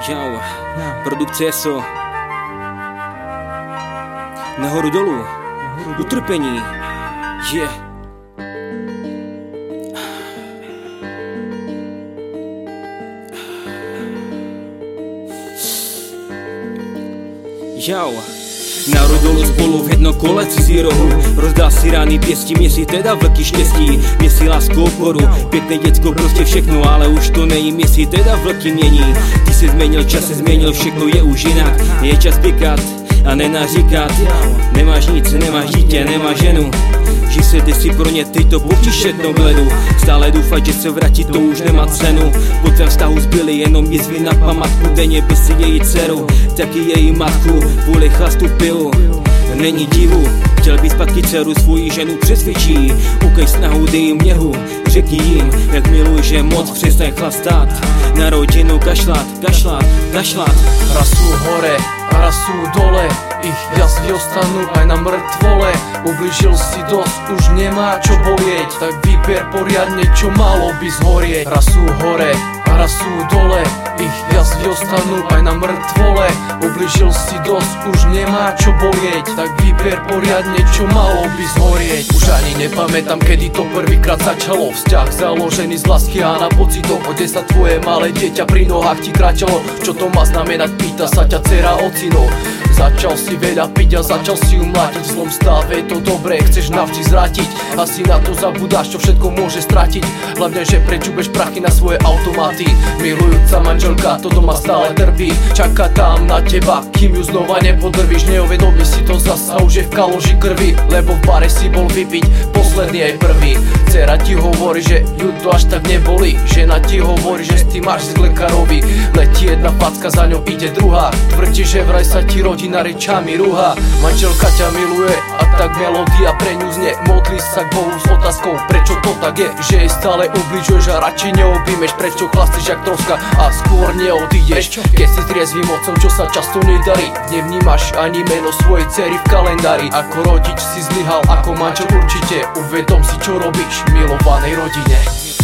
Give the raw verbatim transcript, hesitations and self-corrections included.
Jau, produkce ESO. Nahoru dolů, utrpení, je. Yeah. Jau. Narodilo spolu v jedno kole cizí rohu. Rozdal si rány pěstí, mě si teda vlky štěstí. Mě si lásku oporu, pěkné děcko, prostě všechno. Ale už to nejí, mě si teda vlky mění. Ty se změnil, čas se změnil, všechno je už jinak. Je čas pikat a nenaříkat. Nemáš nic, nemáš dítě, nemáš ženu. Ži se ty si pro ně, ty to pouštíš jedno gledu. Stále doufat, že se vrátí, to už nemá cenu. Po tvém vztahu zbyly jenom jizvy na památku. Denně by si její dceru, taky její matku. Kvůli chlastu pilu, není divu. Chtěl být zpátky dceru, svoji ženu přesvědčí. Ukej snahu, dej jim něhu, řekni jim, jak miluji, že moc přestaň chlastat. Na rodinu kašlat, kašlat, kašlat. Raz sú hore a raz sú dole, ich jazvy ostanú aj na mŕtvole. Ublížil si dosť, už nemá čo bolieť, tak vyber poriadne, čo malo by zhorieť. Raz sú hore a raz sú dole, ich jazvy ostanú aj na mŕtvole. Ublížil si dosť, už nemá čo bolieť, tak vyber poriadne, čo malo by zhorieť. Už ani nepamätám, kedy to prvýkrát začalo. Vzťah založený z lásky a na pocitoch. Kde sa tvoje malé dieťa pri nohách ti kráčalo? Čo to má znamenať, pýta sa ťa dcera ocino. Začal si veľa piť a začal si ju mlátiť. V zlom stave to dobré chceš navždy zvrátiť. Asi na to zabudáš, čo všetko môže stratiť. Hlavne, že prečúbeš prachy na svoje automaty. Milujúca manželka to doma stále trpí. Čaká tam na teba, kým ju znova nepodrvíš. Neuvedomí si to zasa, už je v kaloži krvi. Lebo v bare si bol vypiť posledný aj prvý. Dcera ti hovorí, že ju to až tak neboli. Žena ti hovorí, že s tým máš z lekárovi. Letí jedna facka, za ňou ide druhá. Tvrdí, že vraj sa ti rodina rečami rúha. Manželka ťa miluje a tak melódia pre ňu znie. Modlí sa k Bohu s otázkou, prečo to tak je. Že jej stále ubližuješ a radšej neobjímeš. Prečo chlastíš jak troska a skôr neodídeš. Keď si triezvým otcom, čo sa často nedarí. Nevnímaš ani meno svojej dcery v kalendári. Ako rodič si zlyhal, ako manžel určite. Uvedom si, čo robíš v milovanej rodine.